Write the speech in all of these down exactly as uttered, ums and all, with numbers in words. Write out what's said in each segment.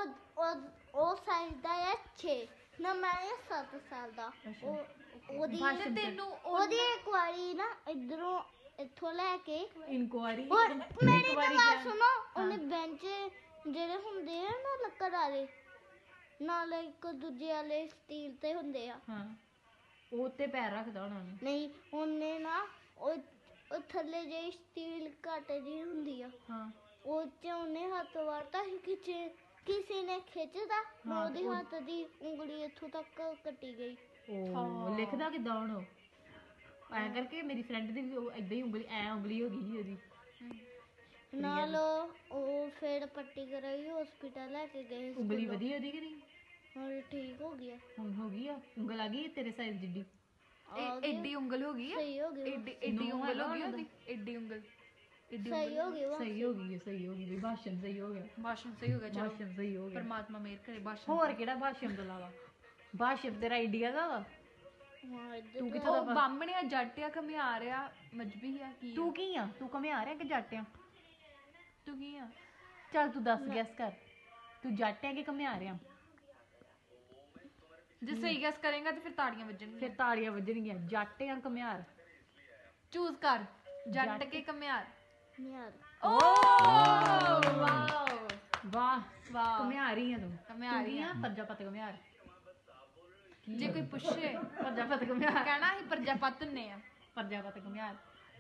ਉਹ ਸਾਲ ਦਾ ਹੈ ਛੇ ਨਾ ਮੈਂ ਸੱਤ ਸਾਲ ਦਾ ਉਹਦੀ ਤੈਨੂੰ ਉਹਦੀ ਇੱਕ ਵਾਰੀ ਨਾ ਇਧਰੋਂ ਇੱਥੋਂ ਲੈ ਕੇ ਇਨਕੁਆਰੀ ਮੇਰੀ ਤਾਂ ਗੱਲ ਸੁਣੋ ਉਹਨੇ ਬੈਂਚ ਜਿਹੜੇ ਹੁੰਦੇ ਆ ਨਾ ਲੱਕੜ ਵਾਲੇ ਨਾਲ ਇੱਕ ਦੂਜੇ ਵਾਲੇ ਸਟੀਲ ਤੇ ਹੁੰਦੇ ਆ ਹਾਂ ਉਹ ਤੇ ਪੈਰ ਰੱਖਦਾ ਉਹਨਾਂ ਨੇ ਨਹੀਂ ਉਹਨੇ ਨਾ ਉਹ ਥੱਲੇ ਜਿਹੀ ਸਟੀਲ ਘੱਟ ਜਿਹੀ ਹੁੰਦੀ ਆ ਹਾਂ ਉਹ ਚ ਉਹਨੇ ਹੱਥ ਵਾਰਤਾ ਸੀ ਖਿੱਚੇ ਕਿਸੇ ਨੇ ਖਿੱਚਦਾ ਉਹਦੇ ਹੱਥ ਦੀ ਉਂਗਲੀ ਇੱਥੋਂ ਤੱਕ ਕੱਟੀ ਗਈ ਉਹ ਲਿਖਦਾ ਕਿੱਦਾਂ ਹੁਣ ਐਂ ਕਰਕੇ ਮੇਰੀ ਫਰੈਂਡ ਦੀ ਵੀ ਏਦਾਂ ਹੀ ਉਂਗਲੀ ਐ ਉਂਗਲੀ ਹੋ ਗਈ ਸੀ ਉਹਦੀ ਨਾਲ ਉਹ ਫਿਰ ਪੱਟੀ ਕਰਾਈ ਹਸਪੀਟਲ ਲੈ ਕੇ ਗਏ ਉਂਗਲੀ ਵਧੀਆ ਉਹਦੀ ਕਿ ਨਹੀਂ ਹੁਣ ਠੀਕ ਹੋ ਗਿਆ ਹੁਣ ਹੋ ਗਈ ਆ ਉਂਗਲ ਆ ਗਈ ਤੇਰੇ ਸਾਈਜ਼ ਜਿੱਡੀ ਏਡੀ ਉਂਗਲ ਹੋ ਗਈ ਆ ਸਹੀ ਹੋ ਗਈ ਏਡੀ ਏਡੀ ਉਂਗਲ ਹੋ ਗਈ ਉਹਦੀ ਏਡੀ ਉਂਗਲ ਸਹੀ ਹੋ ਗਈ ਸਹੀ ਹੋ ਗਈ ਸਹੀ ਹੋ ਗਈ ਭਾਸ਼ਣ ਸਹੀ ਹੋ ਗਿਆ ਭਾਸ਼ਣ ਸਹੀ ਹੋ ਗਿਆ ਚਲੋ ਭਾਸ਼ਣ ਸਹੀ ਹੋ ਗਿਆ ਪਰਮਾਤਮਾ ਮਿਹਰ ਕਰੇ ਭਾਸ਼ਣ ਹੋਰ ਕਿਹੜਾ ਭਾਸ਼ਣ ਤੋਂ ਇਲਾਵਾ ਭਾਸ਼ਣ ਤੇਰਾ ਇੰਡੀਆ ਦਾ ਵਾ ਤੂੰ ਕਿੱਥੋਂ ਦਾ ਬਾਹਮਣਿਆ ਜੱਟ ਆ ਘਮਿਆਰ ਆ ਮਜਬੀ ਆ ਕੀ ਤੂੰ ਕੀ ਆ ਤੂੰ ਘਮਿਆਰ ਆ ਕਿ ਜੱਟ ਆ ਤੂੰ ਕੀ ਆ ਚੱਲ ਤੂੰ ਦੱਸ ਗੈਸ ਕਰ ਤੂੰ ਜੱਟ ਆ ਕਿ ਘਮਿਆਰ ਆ ਜੇ ਸਹੀ ਗੈਸ ਕਰੇਗਾ ਤੇ ਫਿਰ ਤਾੜੀਆਂ ਵੱਜਣਗੀਆਂ ਫਿਰ ਤਾੜੀਆਂ ਵੱਜਣਗੀਆਂ ਜੱਟ ਆ ਘਮਿਆਰ ਚੂਜ਼ ਕਰ ਜੱਟ ਕੇ ਘਮਿਆਰ ਘਮਿਆਰ ਓ ਵਾਓ ਵਾਹ ਵਾਹ ਘਮਿਆਰੀ ਆ ਤੂੰ ਘਮਿਆਰੀ ਆ ਪ੍ਰਜਾਪਤ ਘਮਿਆਰ ਜੇ ਕੋਈ ਪੁੱਛੇ ਪ੍ਰਜਾਪਤ ਘਮਿਆਰ ਕਹਿਣਾ ਅਸੀਂ ਪ੍ਰਜਾਪਤ ਨੇ ਆ ਪ੍ਰਜਾਪਤ ਘਮਿਆਰ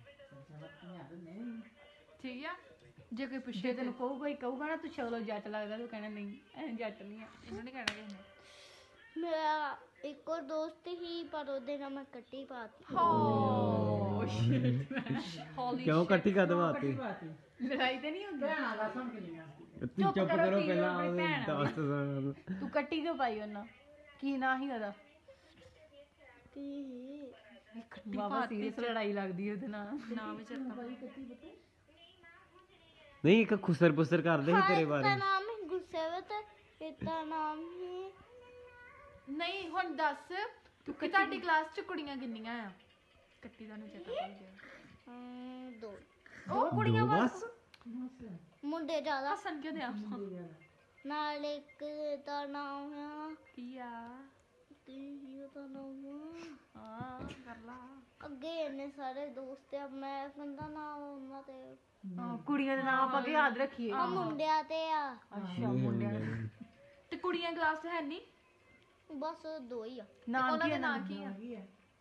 ਠੀਕ ਆ ਜੇ ਕੋਈ ਪੁੱਛੇ ਤੈਨੂੰ ਕਹੂਗਾ ਕੋਈ ਕਹੂਗਾ ਨਾ ਤੂੰ ਚਲੋ ਜੱਟ ਲੱਗਦਾ ਤੂੰ ਕਹਿਣਾ ਨਹੀਂ ਐ ਜੱਟ ਨਹੀਂ ਆ ਇਹਨੂੰ ਨਹੀਂ ਕਹਿਣਾ ਕਿਸੇ ਨੇ ਮੇਰਾ ਇੱਕ ਹੋਰ ਦੋਸਤ ਹੀ ਪਰ ਉਹਦੇ ਨਾਲ ਮੈਂ ਕੱਟੀ ਪਾਤੀ ਕਿਉਂ ਕੱਟੀ ਕਾ ਦਵਾਤੀ ਲੜਾਈ ਤੇ ਨਹੀਂ ਹੁੰਦੀ ਭੈਣਾਂ ਦਾ ਸੁਣ ਕੇ ਲਿਆ ਤੂੰ ਚੁੱਪ ਕਰੋ ਪਹਿਲਾਂ ਦੋਸਤ ਤੂੰ ਕੱਟੀ ਕਿਉਂ ਪਾਈ ਉਹਨਾਂ ਕੀ ਨਾਂ ਸੀ ਉਹਦਾ ਕੀ ਬਾਬਾ ਸੀਰੀਅਸ ਲੜਾਈ ਲੱਗਦੀ ਉਹਦੇ ਨਾਲ ਨਾਮ ਵਿੱਚ ਨਹੀਂ ਇੱਕ ਖੁਸਰ ਪੁਸਰ ਕਰਦੇ ਸੀ ਤੇਰੇ ਬਾਰੇ ਇਹਦਾ ਨਾਮ ਹੀ ਗੁੱਸੇ ਵਿੱਚ ਇਹਦਾ ਨਾਮ ਹੀ ਨਹੀਂ ਹੁਣ ਦੱਸ ਤੂੰ ਕਿ ਤੁਹਾਡੀ ਕਲਾਸ ਚ ਕੁੜੀਆਂ ਕਿੰਨੀਆਂ ਆ ਕੱਟੀ ਦਾ ਨੂੰ ਚੇਤਾ ਭੁੱਲ ਗਿਆ ਹਾਂ ਦੋ ਉਹ ਕੁੜੀਆਂ ਬਸ ਮੁੰਡੇ ਜ਼ਿਆਦਾ ਹੱਸਣ ਕਿਉਂ ਦਿਆ ਨਾਲ ਇੱਕ ਦਾ ਨਾਮ ਆ ਕੀ ਆ ਕੀ ਉਹਦਾ ਨਾਮ ਹਾਂ ਕਰ ਲਾ ਅੱਗੇ ਇੰਨੇ ਸਾਰੇ ਦੋਸਤ ਆ ਮੈਂ ਕਹਿੰਦਾ ਨਾਮ ਉਹਨਾਂ ਤੇ ਕੁੜੀਆਂ ਦੇ ਨਾਮ ਆਪਾਂ ਯਾਦ ਰੱਖੀਏ ਆ ਮੁੰਡਿਆਂ ਤੇ ਆ ਅੱਛਾ ਮੁੰਡਿਆਂ ਤੇ ਕੁੜੀਆਂ ਕਲਾਸ ਹੈ ਨਹੀਂ ਬਸ ਦੋ ਹੀ ਆ ਉਹਨਾਂ ਦੇ ਨਾਂ ਕੀ ਆ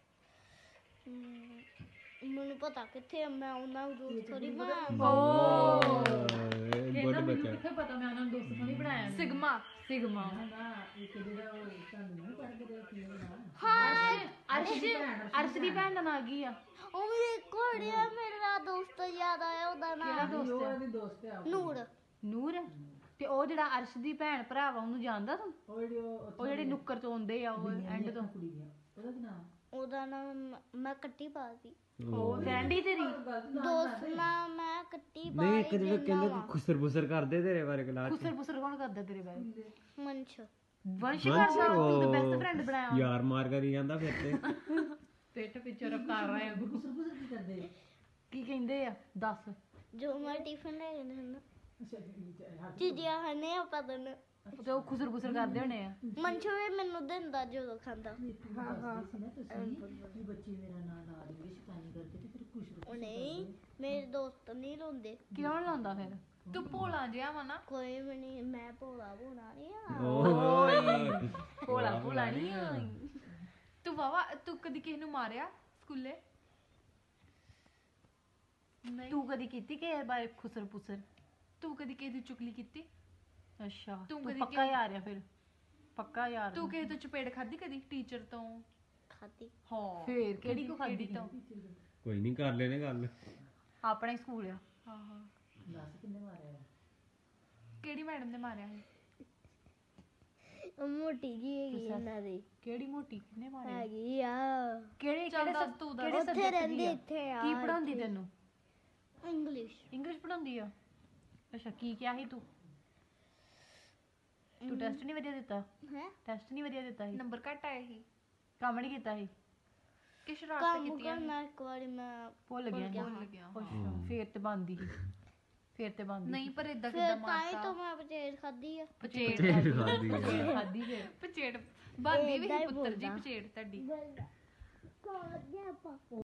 ਮੈਨੂੰ ਪਤਾ ਕਿੱਥੇ ਆ ਮੈਂ ਉਹਨਾਂ ਨੂੰ ਦੋਸਤ ਥੋੜੀ ਬਣਾਇਆ ਓ ਕਹਿੰਦਾ ਮੈਨੂੰ ਕਿੱਥੇ ਪਤਾ ਮੈਂ ਉਹਨਾਂ ਨੂੰ ਦੋਸਤ ਥੋੜੀ ਬਣਾਇਆ ਸਿਗਮਾ ਸਿਗਮਾ ਇੱਕ ਜਿਹੜਾ ਉਹ ਸਾਨੂੰ ਨਹੀਂ ਪੜ੍ਹ ਕੇ ਦੇਖੀ ਹਾਂ ਅਰਸ਼ ਅਰਸ਼ ਦੀ ਭੈਣ ਦਾ ਨਾਂ ਕੀ ਆ ਉਹ ਮੇਰੇ ਕੋੜਿਆ ਮੇਰਾ ਦੋਸਤ ਯਾਦ ਆਇਆ ਉਹਦਾ ਨਾਮ ਕਿਹੜਾ ਦੋਸਤ ਆ ਉਹਦੀ ਦੋਸਤ ਆ ਨੂਰ ਨੂਰ ਤੇ ਉਹ ਜਿਹੜਾ ਅਰਸ਼ ਦੀ ਭੈਣ ਭਰਾ ਵਾ ਉਹਨੂੰ ਜਾਣਦਾ ਤੂੰ ਉਹ ਜਿਹੜੇ ਨੁੱਕਰ ਤੋਂ ਆਉਂਦੇ ਆ ਉਹ ਐਂਡ ਤੋਂ ਉਹਦਾ ਕੀ ਨਾਮ ਉਹਦਾ ਨਾਮ ਮੈਂ ਕੱਟੀ ਪਾਤੀ ਉਹ ਫਰੈਂਡ ਹੀ ਤੇਰੀ ਦੋਸਤ ਨਾ ਮੈਂ ਕੱਟੀ ਪਾ ਨਹੀਂ ਇੱਕ ਜਿਹੜੇ ਕਹਿੰਦੇ ਖੁਸਰ ਬੁਸਰ ਕਰਦੇ ਤੇਰੇ ਬਾਰੇ ਕਲਾਸ ਖੁਸਰ ਬੁਸਰ ਕੌਣ ਕਰਦਾ ਤੇਰੇ ਬਾਰੇ ਮੰਚ ਵੰਸ਼ ਕਰਦਾ ਤੂੰ ਤਾਂ ਬੈਸਟ ਫਰੈਂਡ ਬਣਾਇਆ ਯਾਰ ਮਾਰ ਕਰੀ ਜਾਂਦਾ ਫਿਰ ਤੇ ਪਿੱਠ ਪਿੱਛੇ ਰਫਤਾਰ ਰਹੇ ਖੁਸਰ ਬੁਸਰ ਕੀ ਕਰਦੇ ਕੀ ਕਹਿੰਦੇ ਆ ਦੱਸ ਜੋ ਮੈਂ ਟਿਫਨ ਲੈ ਜਾਂਦੇ ਹਨ ਚੀਜ਼ੀਆਂ ਹਨੇ ਆਪਾਂ ਦੋਨੋਂ ਤੇ ਉਹ ਖੁਸਰ ਖੁਸਰ ਕਰਦੇ ਹੋਣੇ ਆ ਮੰਚੂ ਵੀ ਮੈਨੂੰ ਦਿੰਦਾ ਜਦੋਂ ਖਾਂਦਾ ਹਾਂ ਹਾਂ ਕੀ ਬੱਚੇ ਮੇਰਾ ਨਾਂ ਲਾ ਦੇਂਗੇ ਸ਼ੈਤਾਨੀ ਕਰਕੇ ਤੇ ਫਿਰ ਖੁਸਰ ਨਹੀਂ ਮੇਰੇ ਦੋਸਤ ਨਹੀਂ ਲਾਉਂਦੇ ਕਿਉਂ ਲਾਉਂਦਾ ਫਿਰ ਤੂੰ ਭੋਲਾ ਜਿਹਾ ਵਾ ਨਾ ਕੋਈ ਵੀ ਨਹੀਂ ਮੈਂ ਭੋਲਾ ਭੋਲਾ ਨਹੀਂ ਆ ਓਏ ਭੋਲਾ ਭੋਲਾ ਨਹੀਂ ਆ ਤੂੰ ਵਾਵਾ ਤੂੰ ਕਦੀ ਕਿਸੇ ਨੂੰ ਮਾਰਿਆ ਸਕੂਲੇ ਨਹੀਂ ਤੂੰ ਕਦੀ ਕੀਤੀ ਕਿ ਬਾਰੇ ਖੁਸਰ ਪੁਸਰ ਤੂੰ ਕਦੀ ਕਿਸੇ ਦੀ ਚੁਗਲੀ ਕੀਤੀ ਅੱਛਾ ਤੂੰ ਕਦੀ ਪੱਕਾ ਯਾਰ ਆ ਫਿਰ ਪੱਕਾ ਯਾਰ ਤੂੰ ਕਿਸੇ ਤੋਂ ਚਪੇੜ ਖਾਦੀ ਕਦੀ ਟੀਚਰ ਤੋਂ ਖਾਦੀ ਹਾਂ ਫੇਰ ਕਿਹੜੀ ਕੋ ਖਾਦੀ ਤੋਂ ਕੋਈ ਨਹੀਂ ਕਰ ਲੈਨੇ ਗੱਲ ਆਪਣਾ ਹੀ ਸਕੂਲ ਆ ਹਾਂ ਹਾਂ ਦੱਸ ਕਿੰਨੇ ਮਾਰਿਆ ਕਿਹੜੀ ਮੈਡਮ ਨੇ ਮਾਰਿਆ ਸੀ ਮੋਟੀ ਜੀ ਹੈਗੀ ਇਹਨਾਂ ਦੀ ਕਿਹੜੀ ਮੋਟੀ ਕਿੰਨੇ ਮਾਰਿਆ ਹੈਗੀ ਆ ਕਿਹੜੇ ਕਿਹੜੇ ਸਭ ਤੂੰ ਦੱਸ ਉੱਥੇ ਰਹਿੰਦੀ ਇੱਥੇ ਆ ਕੀ ਪੜਾਉਂਦੀ ਤੈਨੂੰ ਇੰਗਲਿਸ਼ ਇੰਗਲਿਸ਼ ਪੜਾਉਂਦੀ ਆ ਅੱਛਾ ਕੀ ਕਿਹਾ ਸੀ ਤੂੰ ਤੂੰ ਟੈਸਟ ਨਹੀਂ ਵਧੀਆ ਦਿੱਤਾ ਹੈ ਟੈਸਟ ਨਹੀਂ ਵਧੀਆ ਦਿੱਤਾ ਸੀ ਨੰਬਰ ਘੱਟ ਆਏ ਸੀ ਕੰਮ ਨਹੀਂ ਕੀਤਾ ਸੀ ਕਿ ਸ਼ਰਾਰਤਾਂ ਕੀਤੀਆਂ ਮੈਂ ਇੱਕ ਵਾਰੀ ਮੈਂ ਭੁੱਲ ਗਿਆ ਭੁੱਲ ਗਿਆ ਅੱਛਾ ਫੇਰ ਤੇ ਬੰਦੀ ਸੀ ਫੇਰ ਤੇ ਬੰਦ ਨਹੀਂ ਪਰ ਇਦਾਂ ਫਿਰ ਕਿਦਾਂ ਤਾਂ ਹੀ ਮਾਰਤਾ ਤਾਂ ਮੈਂ ਪਚੇੜ ਖਾਦੀ ਆ ਪਚੇੜ ਢੇਰ ਖਾਦੀ ਆ। ਫੇਰ ਖਾਦੀ ਫੇਰ ਪਚੇੜ ਬੰਦੀ ਵੀ ਏਦਾਂ ਹੀ ਸੀ ਪੁੱਤਰ ਜੀ ਬੋਲਦਾ। ਪਚੇੜ ਤੁਹਾਡੀ ਕੌਣ ਲੱਗਿਆ ਆਪਾਂ